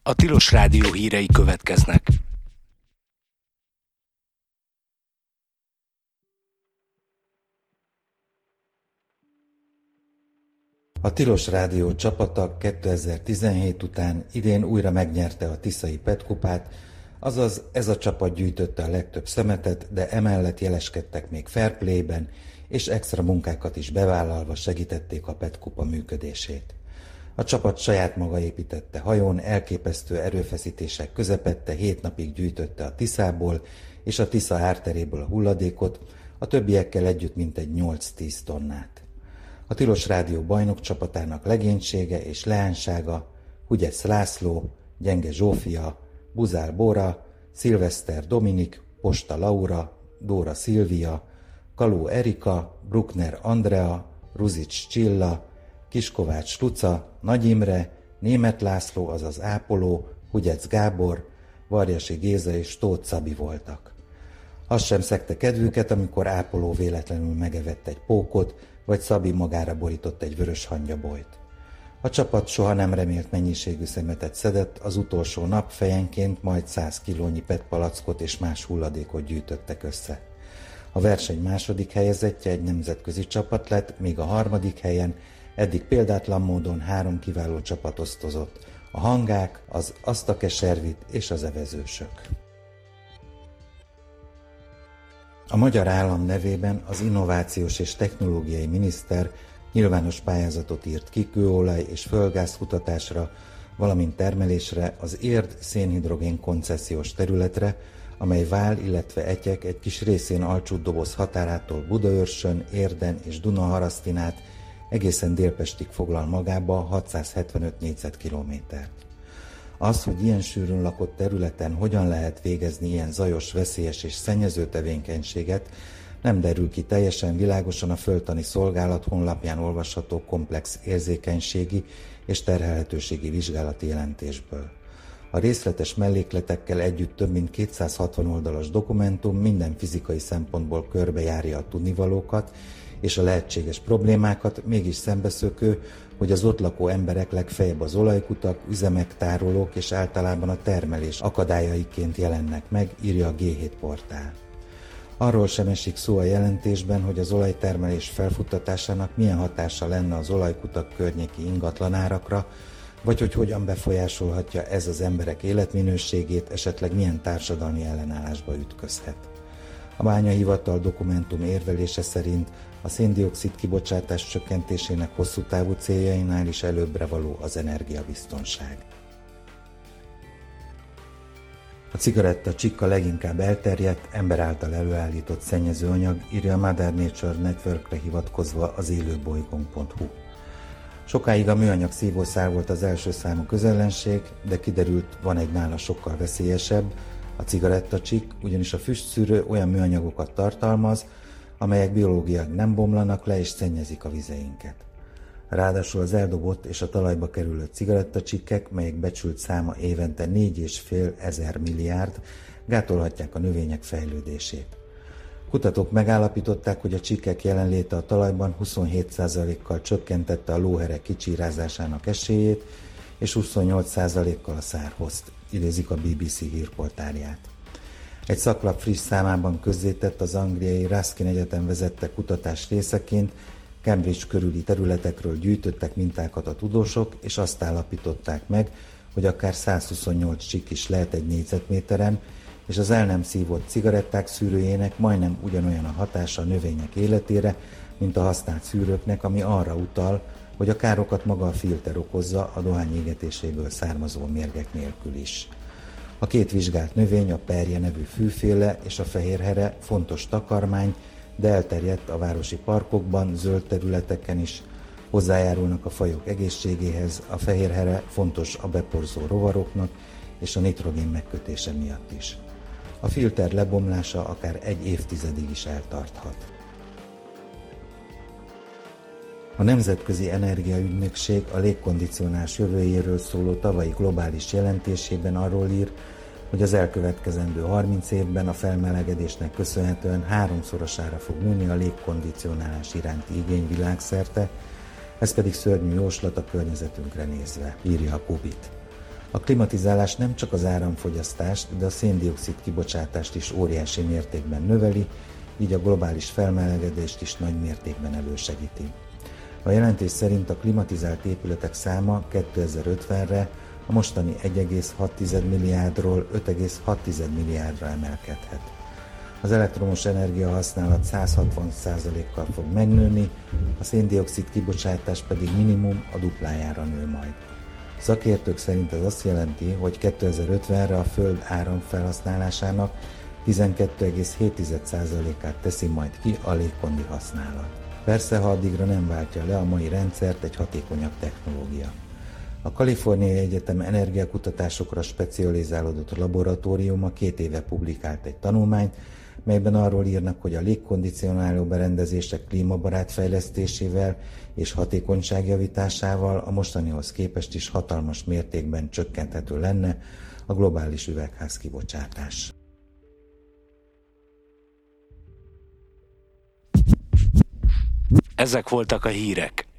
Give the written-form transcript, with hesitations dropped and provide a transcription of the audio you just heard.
A Tilos Rádió hírei következnek. A Tilos Rádió csapata 2017 után idén újra megnyerte a Tiszai PET-kupát, azaz ez a csapat gyűjtötte a legtöbb szemetet, de emellett jeleskedtek még fair play-ben, és extra munkákat is bevállalva segítették a PET-kupa működését. A csapat saját maga építette hajón, elképesztő erőfeszítések közepette 7 napig gyűjtötte a Tiszából és a Tisza árteréből a hulladékot, a többiekkel együtt mintegy 8-10 tonnát. A Tilos Rádió bajnok csapatának legénysége és leánysága Hugyesz László, Gyenge Zsófia, Buzár Bóra, Szilveszter Dominik, Posta Laura, Dóra Szilvia, Kaló Erika, Bruckner Andrea, Ruzics Csilla, Kiskovács Luca, Nagy Imre, Németh László, azaz Ápoló, Hugyec Gábor, Varjasi Géza és Tóth Szabi voltak. Azt sem szegte kedvüket, amikor Ápoló véletlenül megevett egy pókot, vagy Szabi magára borított egy vörös hangyabolyt. A csapat soha nem remélt mennyiségű szemetet szedett, az utolsó nap fejenként majd 100 kilónyi PET palackot és más hulladékot gyűjtöttek össze. A verseny második helyezettje egy nemzetközi csapat lett, míg a harmadik helyen eddig példátlan módon 3 kiváló csapat osztozott, a Hangák, az Asztakeservit és az Evezősök. A magyar állam nevében az Innovációs és Technológiai Miniszter nyilvános pályázatot írt ki kőolaj és földgáz kutatásra, valamint termelésre az Érd szénhidrogén koncesziós területre, amely Vál, illetve Etyek egy kis részén Alcsútdoboz határától Budaörsön, Érden és Dunaharasztin át egészen Délpestig foglal magába 675 négyzetkilométert. Az, hogy ilyen sűrűn lakott területen hogyan lehet végezni ilyen zajos, veszélyes és szennyező tevékenységet, nem derül ki teljesen világosan a Földtani Szolgálat honlapján olvasható komplex érzékenységi és terhelhetőségi vizsgálati jelentésből. A részletes mellékletekkel együtt több mint 260 oldalas dokumentum minden fizikai szempontból körbejárja a tudnivalókat és a lehetséges problémákat, mégis szembeszökő, hogy az ott lakó emberek legfeljebb az olajkutak, üzemek, tárolók és általában a termelés akadályaiként jelennek meg, írja a G7 portál. Arról sem esik szó a jelentésben, hogy az olajtermelés felfuttatásának milyen hatása lenne az olajkutak környéki ingatlanárakra, vagy hogy hogyan befolyásolhatja ez az emberek életminőségét, esetleg milyen társadalmi ellenállásba ütközhet. A bányahivatal dokumentum érvelése szerint a szén-dioxid kibocsátás csökkentésének hosszú távú céljainál is előbbre való az energiabiztonság. A cigaretta csikk a leginkább elterjedt, ember által előállított szennyezőanyag, írja a Mother Nature Networkre hivatkozva az élőbolygónk.hu. Sokáig a műanyag szívószál volt az első számú közellenség, de kiderült, van egy nála sokkal veszélyesebb, a cigarettacsikk, ugyanis a füstszűrő olyan műanyagokat tartalmaz, amelyek biológiailag nem bomlanak le és szennyezik a vizeinket. Ráadásul az eldobott és a talajba kerülő cigarettacsikkek, melyek becsült száma évente 4,5 ezer milliárd, gátolhatják a növények fejlődését. Kutatók megállapították, hogy a csikkek jelenléte a talajban 27%-kal csökkentette a lóherek kicsírázásának esélyét, és 28%-kal a szárhozt, idézik a BBC hírportálját. Egy szaklap friss számában közzétett az angliai Ruskin Egyetem vezette kutatás részeként Cambridge körüli területekről gyűjtöttek mintákat a tudósok, és azt állapították meg, hogy akár 128 csikk is lehet egy négyzetméteren, és az el nem szívott cigaretták szűrőjének majdnem ugyanolyan a hatása a növények életére, mint a használt szűrőknek, ami arra utal, hogy a károkat maga a filter okozza a dohány égetéséből származó mérgek nélkül is. A két vizsgált növény, a perje nevű fűféle és a fehérhere fontos takarmány, de elterjedt a városi parkokban, zöld területeken is, hozzájárulnak a fajok egészségéhez, a fehérhere fontos a beporzó rovaroknak és a nitrogén megkötése miatt is. A filter lebomlása akár egy évtizedig is eltarthat. A Nemzetközi Energiaügynökség a légkondicionálás jövőjéről szóló tavalyi globális jelentésében arról ír, hogy az elkövetkezendő 30 évben a felmelegedésnek köszönhetően 3-szorosára fog nőni a légkondicionálás iránti igény világszerte, ez pedig szörnyű jóslat a környezetünkre nézve, írja a Kubit. A klimatizálás nem csak az áramfogyasztást, de a szén-dioxid kibocsátást is óriási mértékben növeli, így a globális felmelegedést is nagy mértékben elősegíti. A jelentés szerint a klimatizált épületek száma 2050-re a mostani 1,6 milliárdról 5,6 milliárdra emelkedhet. Az elektromos energia használat 160%-kal fog megnőni, a szén-dioxid kibocsátás pedig minimum a duplájára nő majd. Szakértők szerint ez azt jelenti, hogy 2050-re a Föld áramfelhasználásának 12,7%-át teszi majd ki a légkondi használat. Persze, ha addigra nem váltja le a mai rendszert egy hatékonyabb technológia. A Kaliforniai Egyetem energiakutatásokra specializálódott laboratóriuma 2 éve publikált egy tanulmányt, melyben arról írnak, hogy a légkondicionáló berendezések klímabarát fejlesztésével és hatékonyságjavításával a mostanihoz képest is hatalmas mértékben csökkenthető lenne a globális üvegházkibocsátás. Ezek voltak a hírek.